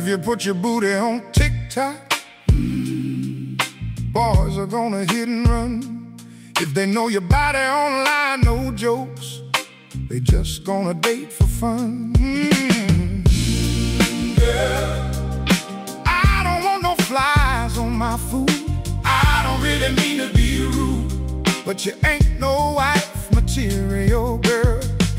If you put your booty on TikTok, boys are gonna hit and run. If they know your body online, no jokes, they just gonna date for fun. Girl, I don't want no flies on my food. I don't really mean to be rude, but you ain't no wife material, girl.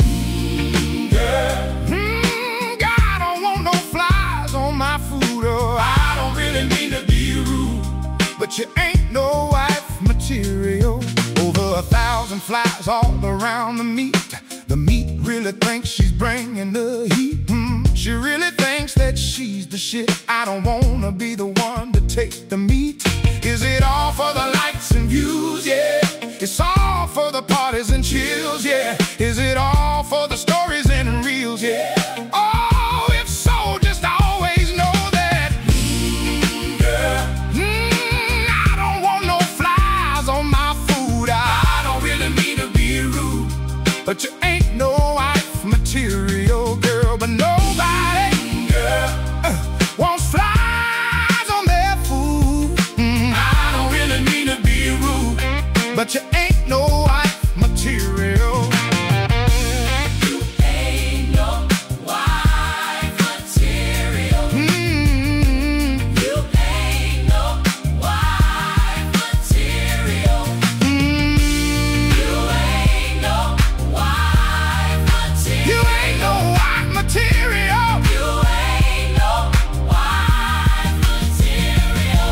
Girl, I don't want no flies on my food. Oh, I don't really mean to be rude, but you ain't no wife material. Over 1,000 flies all around the meat. The meat really thinks she's bringing the heat. She really thinks that she's the shit. I don't wanna be the one to take the meat. Is it all for the likes and views? Yeah. It's all for the parties and chills. Yeah. Is it all for the stories and reels? Yeah. Oh, if so, just always know that, girl, I don't want no flies on my food. I don't really mean to be rude, but you ain't no wife material, girl. But nobody, girl, wants flies on their food. I don't really mean to be rude, but you ain't no wife material. You ain't no wife material. You ain't no wife material. You ain't no wife material. You ain't no wife material. You ain't no wife material.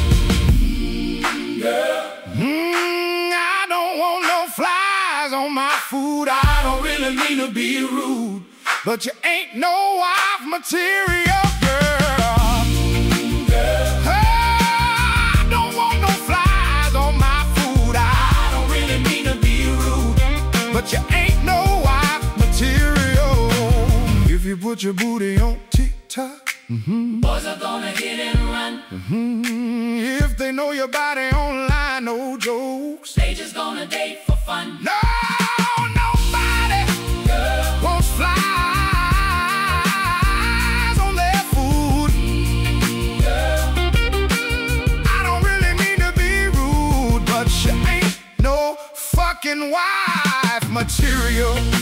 I don't want no flies on my food. I don't really mean to be rude, but you ain't no wife material, girl. I don't want no flies on my food. I don't really mean to be rude, but you ain't no wife material. If you put your booty on TikTok, Boys are gonna hit and run. if they know your body online, no jokes. They just gonna date for fun. No, nobody wants flies on their food. I don't really mean to be rude, but you ain't no fucking wife material.